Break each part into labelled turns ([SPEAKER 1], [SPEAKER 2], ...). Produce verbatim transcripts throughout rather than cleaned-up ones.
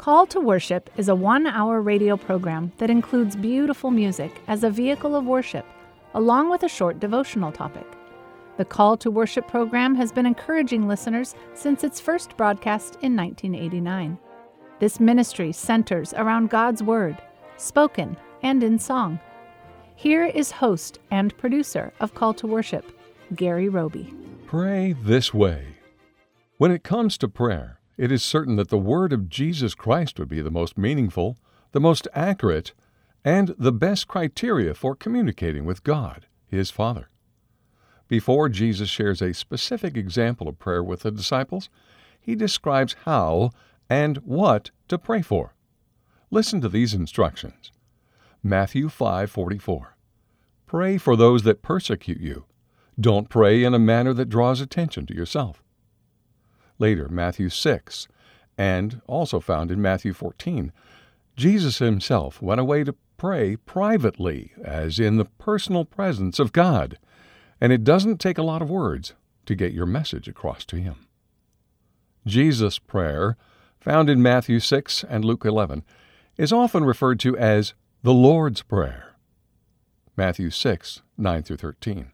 [SPEAKER 1] Call to Worship is a one-hour radio program that includes beautiful music as a vehicle of worship, along with a short devotional topic. The Call to Worship program has been encouraging listeners since its first broadcast in nineteen eighty-nine. This ministry centers around God's Word, spoken and in song. Here is host and producer of Call to Worship, Gary Roby.
[SPEAKER 2] Pray this way. When it comes to prayer, it is certain that the Word of Jesus Christ would be the most meaningful, the most accurate, and the best criteria for communicating with God, His Father. Before Jesus shares a specific example of prayer with the disciples, He describes how and what to pray for. Listen to these instructions. Matthew five forty-four. Pray for those that persecute you. Don't pray in a manner that draws attention to yourself. Later, Matthew six, and also found in Matthew fourteen, Jesus Himself went away to pray privately, as in the personal presence of God, and it doesn't take a lot of words to get your message across to Him. Jesus' prayer, found in Matthew six and Luke eleven, is often referred to as the Lord's Prayer. Matthew six, nine through thirteen.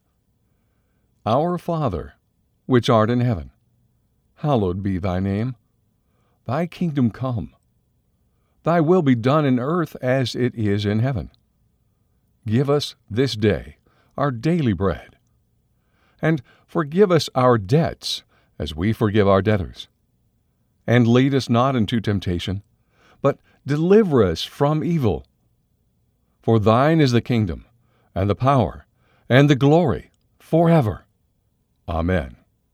[SPEAKER 2] Our Father, which art in heaven, hallowed be thy name. Thy kingdom come. Thy will be done in earth as it is in heaven. Give us this day our daily bread. And forgive us our debts as we forgive our debtors. And lead us not into temptation, but deliver us from evil. For thine is the kingdom, and the power, and the glory, forever. Amen.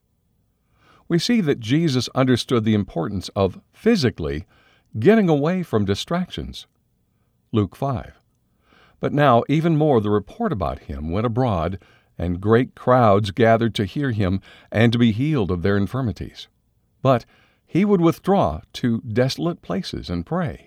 [SPEAKER 2] We see that Jesus understood the importance of physically getting away from distractions. Luke five. But now, even more, the report about Him went abroad, and great crowds gathered to hear Him and to be healed of their infirmities. But He would withdraw to desolate places and pray.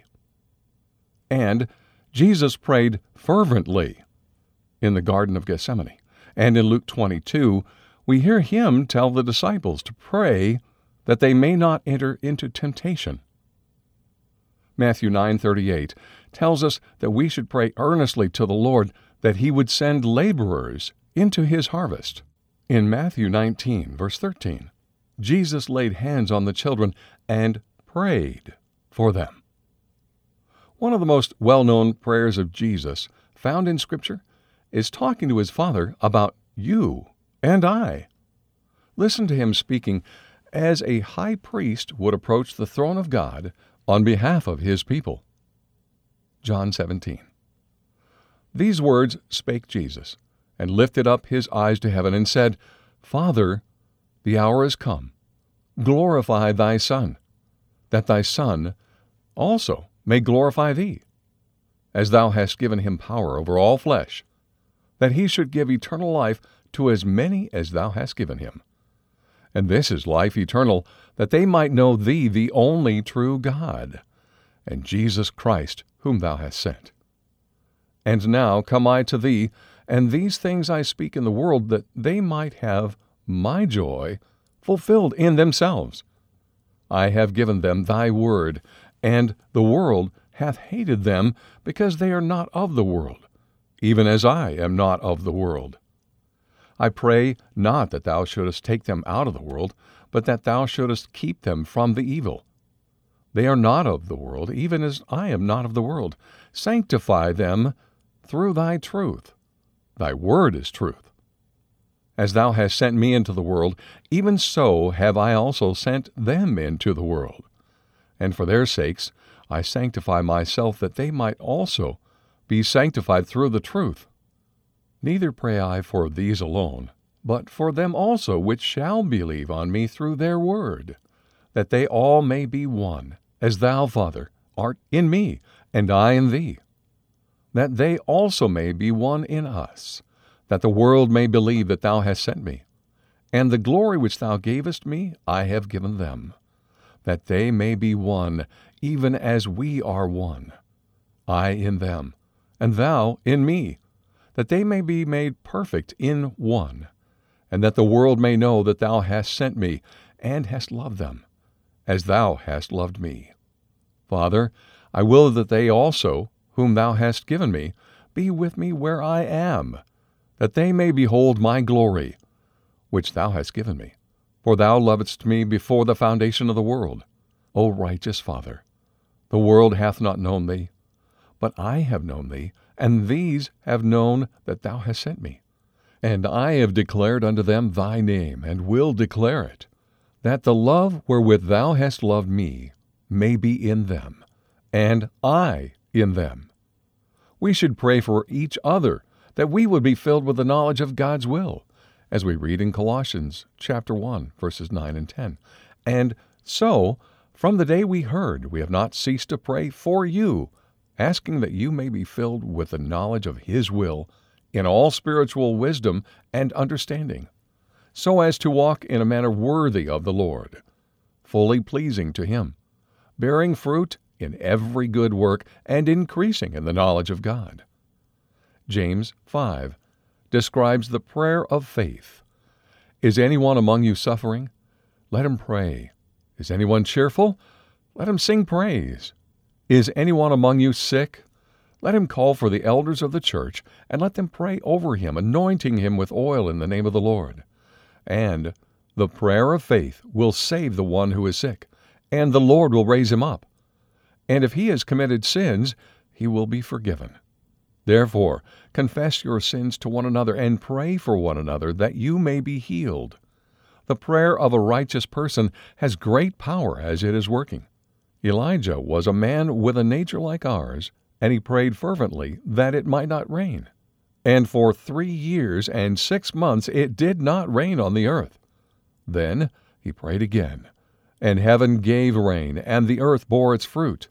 [SPEAKER 2] And Jesus prayed fervently in the Garden of Gethsemane. And in Luke twenty-two, we hear Him tell the disciples to pray that they may not enter into temptation. Matthew nine thirty-eight tells us that we should pray earnestly to the Lord that He would send laborers into His harvest. In Matthew nineteen, verse thirteen, Jesus laid hands on the children and prayed for them. One of the most well-known prayers of Jesus, found in Scripture, is talking to His Father about you and I. Listen to Him speaking as a high priest would approach the throne of God on behalf of His people. John seventeen. These words spake Jesus, and lifted up His eyes to heaven, and said, Father, the hour is come. Glorify Thy Son, that Thy Son also may glorify Thee, as Thou hast given Him power over all flesh, that He should give eternal life to as many as Thou hast given Him. And this is life eternal, that they might know Thee, the only true God, and Jesus Christ, whom Thou hast sent. And now come I to Thee, and these things I speak in the world, that they might have my joy fulfilled in themselves. I have given them Thy word, and the world hath hated them, because they are not of the world, even as I am not of the world. I pray not that Thou shouldest take them out of the world, but that Thou shouldest keep them from the evil. They are not of the world, even as I am not of the world. Sanctify them through Thy truth. Thy word is truth. As Thou hast sent me into the world, even so have I also sent them into the world. And for their sakes I sanctify myself, that they might also be sanctified through the truth. Neither pray I for these alone, but for them also which shall believe on me through their word, that they all may be one, as Thou, Father, art in me, and I in Thee, that they also may be one in us, that the world may believe that Thou hast sent me. And the glory which Thou gavest me I have given them, that they may be one, even as we are one, I in them, and Thou in me, that they may be made perfect in one, and that the world may know that Thou hast sent me, and hast loved them, as Thou hast loved me. Father, I will that they also, whom thou hast given me, be with me where I am, that they may behold my glory, which thou hast given me. For thou lovedst me before the foundation of the world. O righteous Father, the world hath not known thee, but I have known thee, and these have known that thou hast sent me. And I have declared unto them thy name, and will declare it, that the love wherewith thou hast loved me may be in them, and I in them. We should pray for each other, that we would be filled with the knowledge of God's will, as we read in Colossians chapter one, verses nine and ten. And so, from the day we heard, we have not ceased to pray for you, asking that you may be filled with the knowledge of His will in all spiritual wisdom and understanding, so as to walk in a manner worthy of the Lord, fully pleasing to Him, bearing fruit in every good work and increasing in the knowledge of God. James five describes the prayer of faith. Is anyone among you suffering? Let him pray. Is anyone cheerful? Let him sing praise. Is anyone among you sick? Let him call for the elders of the church, and let them pray over him, anointing him with oil in the name of the Lord. And the prayer of faith will save the one who is sick, and the Lord will raise him up. And if he has committed sins, he will be forgiven. Therefore, confess your sins to one another and pray for one another that you may be healed. The prayer of a righteous person has great power as it is working. Elijah was a man with a nature like ours, and he prayed fervently that it might not rain. And for three years and six months it did not rain on the earth. Then he prayed again, and heaven gave rain, and the earth bore its fruit.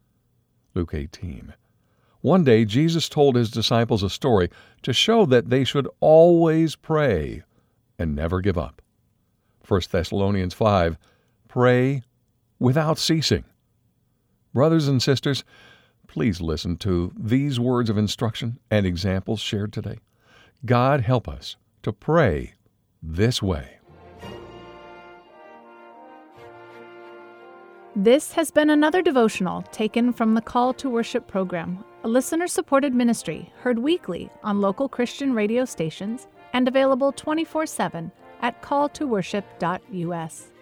[SPEAKER 2] Luke eighteen. One day Jesus told his disciples a story to show that they should always pray and never give up. First Thessalonians five, pray without ceasing. Brothers and sisters, please listen to these words of instruction and examples shared today. God help us to pray this way.
[SPEAKER 1] This has been another devotional taken from the Call to Worship program, a listener-supported ministry heard weekly on local Christian radio stations and available twenty-four seven at call to worship dot u s.